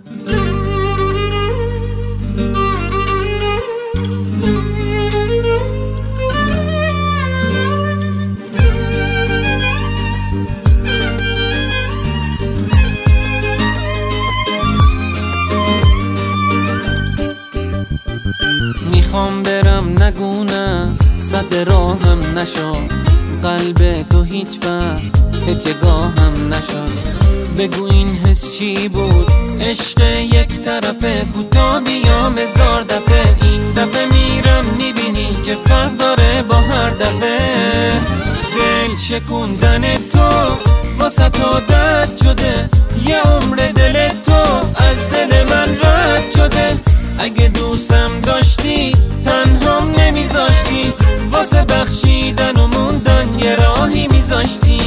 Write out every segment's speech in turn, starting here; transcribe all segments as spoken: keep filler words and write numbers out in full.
میخوام برم نگونه صد راهم نشو، قلب تو هیچ وقت تکگاهم نشد. بگو این حس چی بود؟ عشق یک طرفه، کوتاه بیام هزار دفعه. این دفعه میرم میبینی که فرق داره با هر دفعه. دل شکوندن تو واسه تو درد شده، یه عمر دل تو از دل من رد شده. اگه دوستم داشتی تنهام نمیذاشتی، واسه بخشیدن و موندن یه راهی میذاشتی.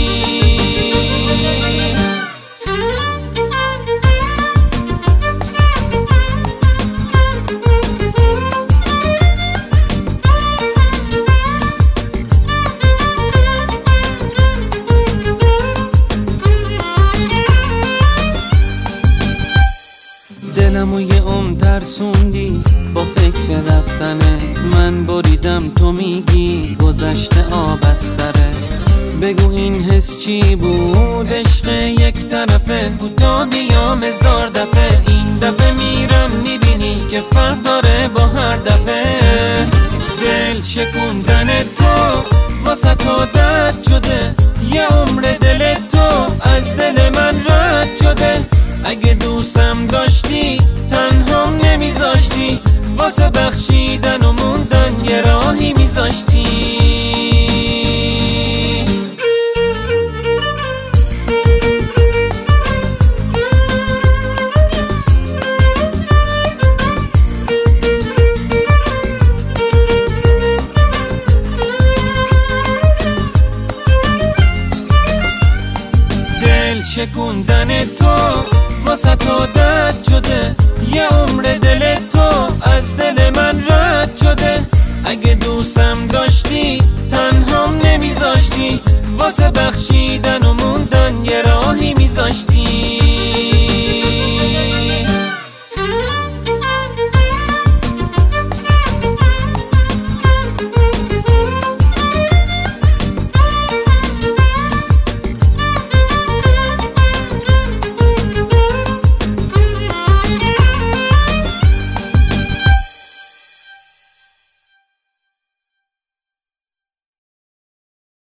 دلمو یه عمر ترسوندی با فکر رفتنه. من بریدم تو میگی گذشته آب از سره. بگو این حس چی بود؟ عشق یک طرفه، کوتاه بیام هزار دفعه. این دفعه میرم میبینی که فرق داره با هر دفعه. دل شکوندن تو واسه تو درد شده، یه عمر دل تو از دل من رد شده. اگه دوستم داشتی تنهام نمیذاشتی، واسه بخشیدن و موندن یه راهی میذاشتی. دل شکوندن تو واسه تو درد شده، یه عمر دل تو از دل من رد شده. اگه دوستم داشتی تنهام نمیذاشتی، واسه بخشیدن و موندن یه